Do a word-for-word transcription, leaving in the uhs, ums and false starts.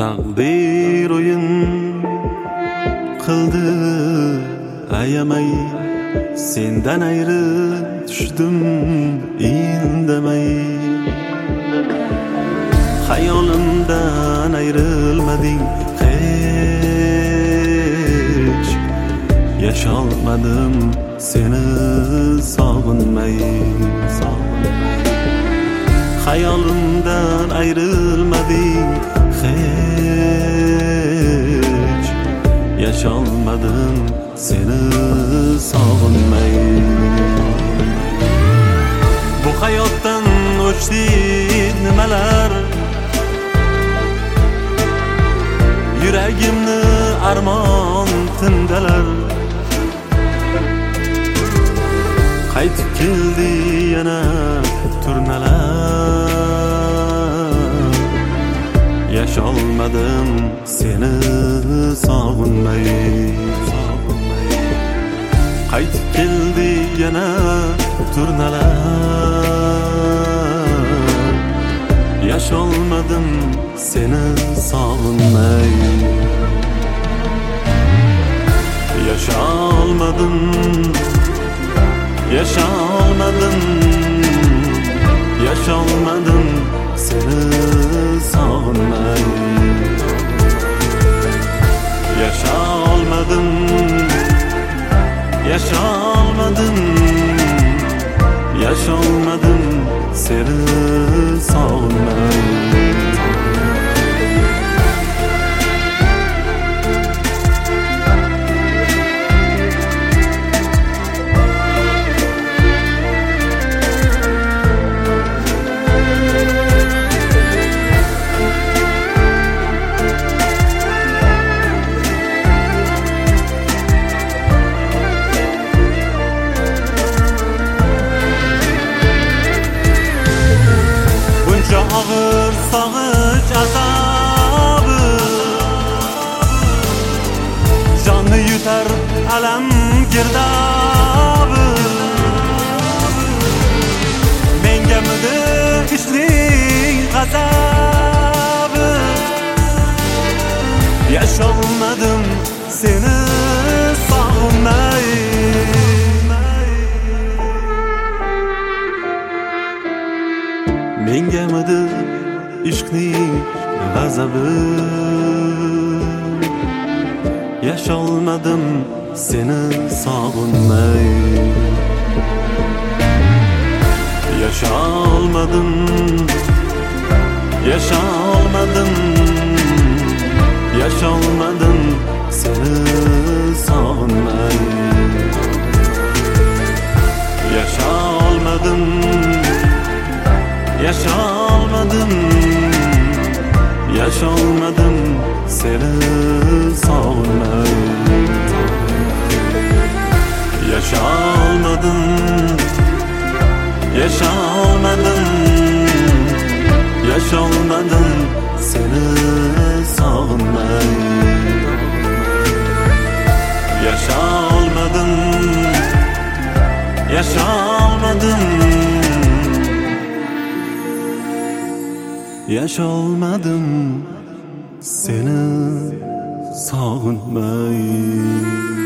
Taqdir o'yin qildi ayamay, sendan ayri tushdim indamay. Xayolimdan ayrilmading hech, yasholmadim seni sog'inmay. Xayolimdan ayrilmading hech, yasholmadim seni sog'inmay. Bu hayotdan o'chdi nimalar, yuragimni armon tindalar. Qaytib keldi yana turnalar, yasholmadim seni sog'inmay. Qaytib keldi yana turnalar, yasholmadim seni sog'inmay. Yasholmadim, yasholmadim, yasholmadim seni sog'inmay. Yasholmadim, yasholmadim, yasholmadim seni sog'inmay. Ağır sağıç azabı, canı yutar alam girdabı. Menga midi ishning g'azabi, yasholmadim seni sog'inmay. Menga midi ishqning g'azabi, yasholmadim seni sog'inmay. Yasholmadim, yasholmadim, yasholmadim seni sog'inmay. Yasholmadim, yasholmadim, yasholmadim seni sog'inmay. Yasholmadim, yasholmadim, yasholmadim seni sog'inmay. Yasholmadim, yasholmadim, yasholmadim seni sog'inmay.